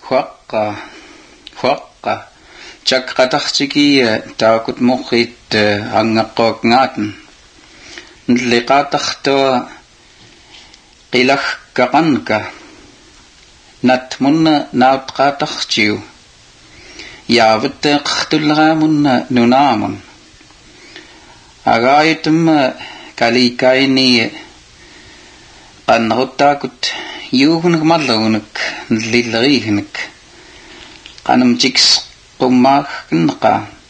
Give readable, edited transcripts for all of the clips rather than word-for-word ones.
huaqqa chakqatartiki taakut muqit angaqqoqngaatan nliqaatartua qilagkaqanka natmunna nautqaatartiu yaavutteeqartulleraamunna nunaamun agaayutumma kalikaini qanneruttaakut yuugunak mallugunak nlilleriignak qanamtiks qummaagneqa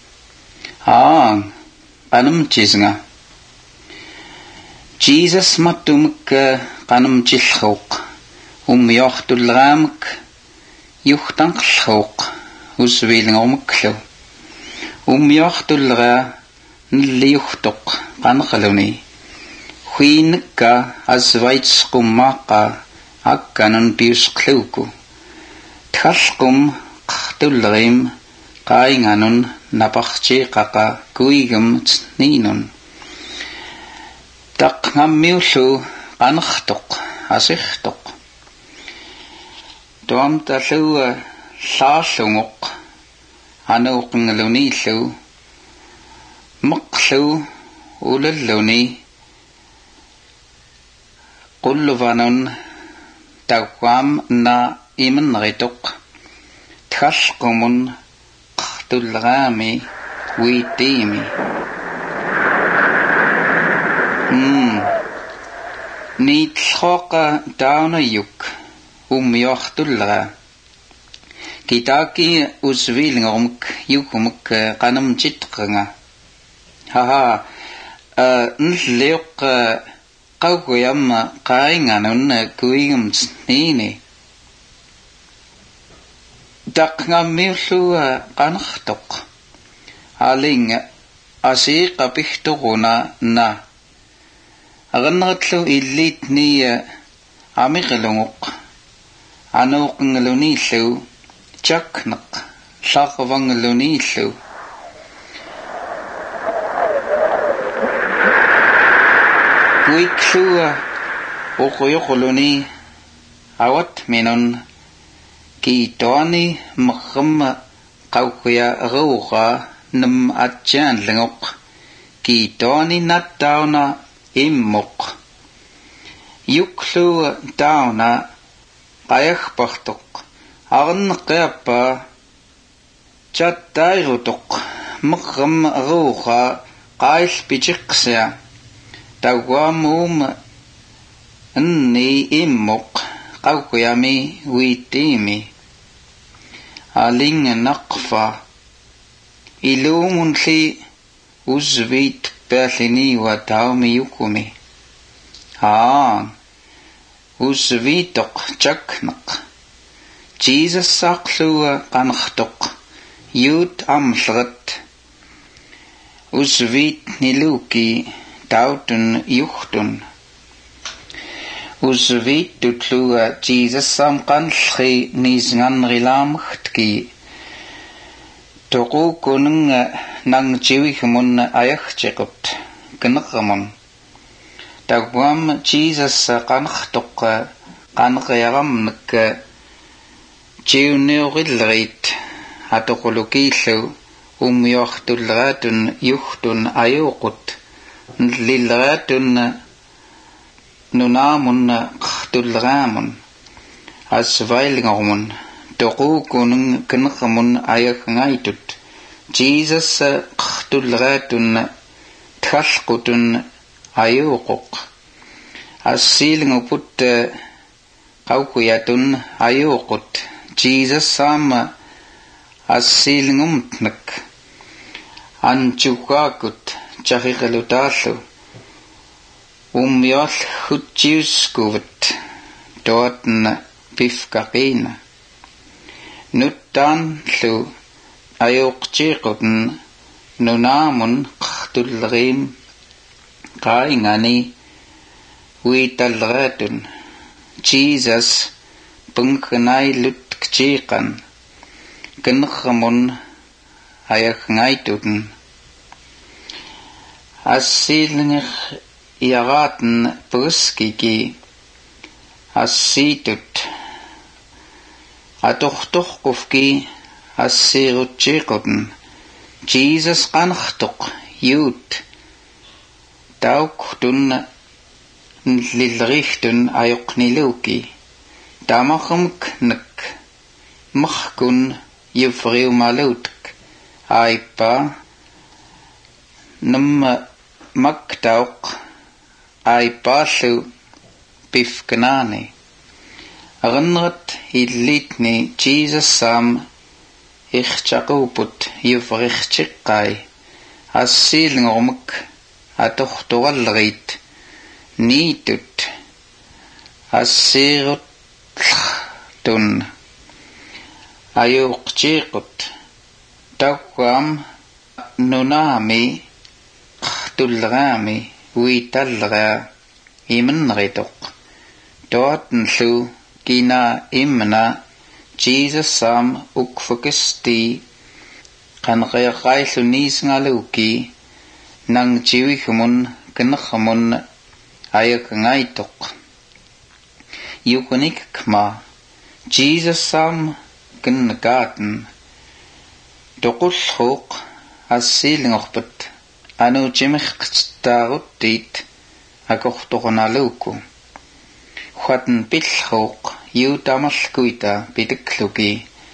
qanamtisnga Jesus mattumuk qanamtillruuq ummiortulleraamak yuhtanqerruuq usviilngormuklu ummiortulleraa nilliuhtoq qaneqaluni huinekka asvaitsqummaaqqa akkanun piusqluuku txallqum qartullerim qainganun naparchiiqaqa kuigum tniinun taqngammiullu qanertoq asirtoq tuamtallu llaallungoq anuuqngaluniillu meqlu ulalluni qulluvanun tawam na imenritoq txallqumun qartullerami wiitiimi niitllroqa taunayuk ummiortullera kitaaki usviilngormuk yukumuk qanamchitqanga nlliuq qawguyamma qainganun kuigumtsniini taqngammiullu qanertoq aling asiiqapihtuquna na aganneratlu illiitni amiqilunguq anuuqngaluniillu chakneq llarvangaluniillu kuiklu uquyuqluni awat minun kiitoani merrem qawkuya ruuqa nam atjaanlengoq kiitoani nattauna immoq yuklu tauna qayagpartoq arneqiappa chattairutoq merrem ruuqa qaillpichiqsia tawamum nni immoq qawkuyami wiitiimi aling naqfa ilumunli usvit päällini wa taumi yukumi usvitoq chakneq Jesus saqlu qanertoq yut amlret usvit niluki tautun yuhtun usvit tutlu Jesus sam qanlri nisnganrilaamgtki toqukunung nang chiwihmun ayagchiqut kneqmun tawam Jesus qanertoq qaneqiaramnek chiwniurilrit atoqulukiillu ummiortulleratun yuhtun ayuqut nlilleratun nunaamun qartulleraamun asvailngormun toqukunung kneqmun ayagngaytut Jesus qartulleratun txallqutun ayuquq assiilnguput qawkuyatun ayuqut Jesus sama assiilngumtnek anchuqaakut chaqiqalutaallu ummiorl hutsiuskuvat toatn pifkaqina nuttanlu ayuqchiqutn nunaamun qartullerim qaingani wiitalleratun Jesus pungnailutkchiqan kneqmun ayagngaytutn assiilnger iaraten puskiki assiitut atortorqufki assiirutchiiquten Jesus qanartuq yuut tauqtun nlilrihtun ayoqniluki tamarrumk nak markun yuvriumaluutk aipa nam maktauq aipaallu pifkanaani aranrat illitni Jesus sam irchaquput yuvrichchiqqai assiilngormak atortorallerit niitut assiirutun ayuqchiiqut tawam nunami qtullraami uitallra imenrituq toatnlu kina imna Jesus sam ukfukisti qanqayaqaillu niisngaluki nang jiwihumun kinakhamun ayakangaytuq yukunikma Jesus sam kinnakaten toqullhuq assiilngorpat anu jimiqtaaruttit akortoqonaluku huatn pillhuq yuutamalkuita pitikluki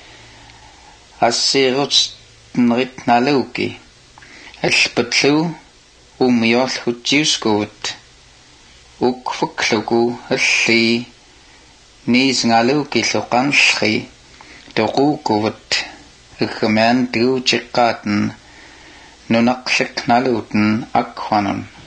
assiirutnritnaluki alpatlu umiolhutjiuskuut ukfukluku alli niisngaluki luqanllri toquukuvat igmean tuuchiqqaaten nunaqliknaluten akwanun